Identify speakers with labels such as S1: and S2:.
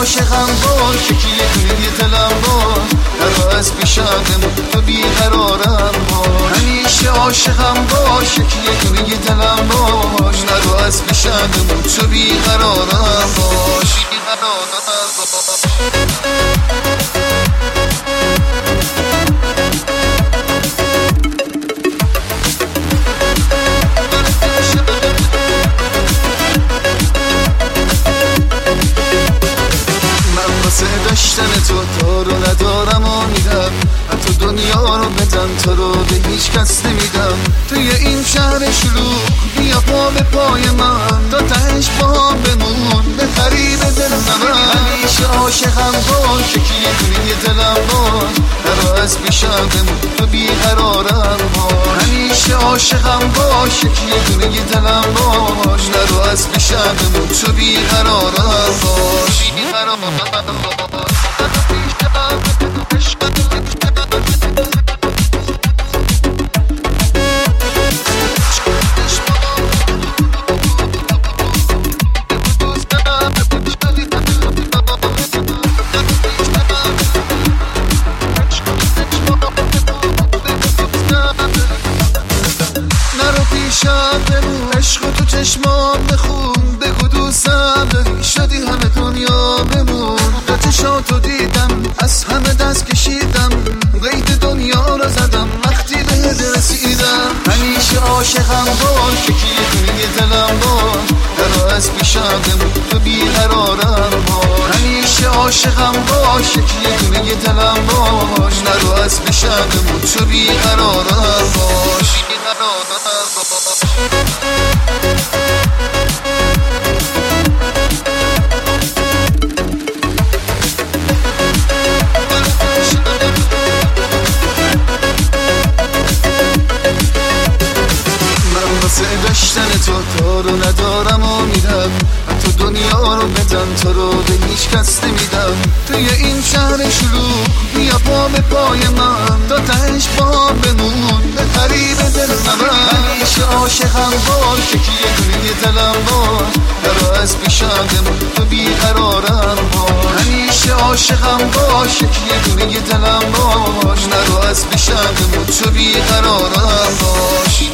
S1: عاشقم باش، یکی یه دونه دلم باش، نرو از پیشم تو بیقرارم باش. همیشه عاشقم باش، یکی یه دونه دلم باش، نرو از پیشم تو بیقرارم باش. داشتن تو رو ندارم و میدم، حتی دنیا رو بدن تو رو به هیچ کس نمیدم. توی این شهر شلوغ بیا پا به پای من، تا تهش با هم بمون به قریب دل من. همیشه عاشقم باش، یکی یه دونه دلم باش، نرو از پیشم بمون تو بیقرارم باش. همیشه عاشقم باش، یکی یه دونه دلم باش، نرو از پیشم بمون تو بیقرارم باش. نرو پیشم بمون، عشق تو چشمام بخون، بگو دوستم داری، شدی همه دنیا بمون. چشاتو دیدم از همه دست کشیدم، قید دنیا رو زدم وقتی بهت رسیدم. همیشه عاشقم باش، یکی یه دونه دلم باش، نرو از پیشم بمون تو بیقرارم باش. همیشه عاشقم باش، یکی یه دونه دلم باش، نرو از پیشم بمون تو بیقرارم باش. داشتن تو رو ندارم و میدم، حتی دنیا رو بدن تو رو به هیچ کس نمیدم. توی این شهر شلوغ بیا پا به پای من، تا تهش با هم بمون به قریب دل من. همیشه عاشقم باش، یکی یه دونه دلم باش، نرو از پیشم بمون تو بیقرارم باش. همیشه عاشقم باش، یکی یه دونه دلم باش، نرو از پیشم بمون تو بیقرارم باش.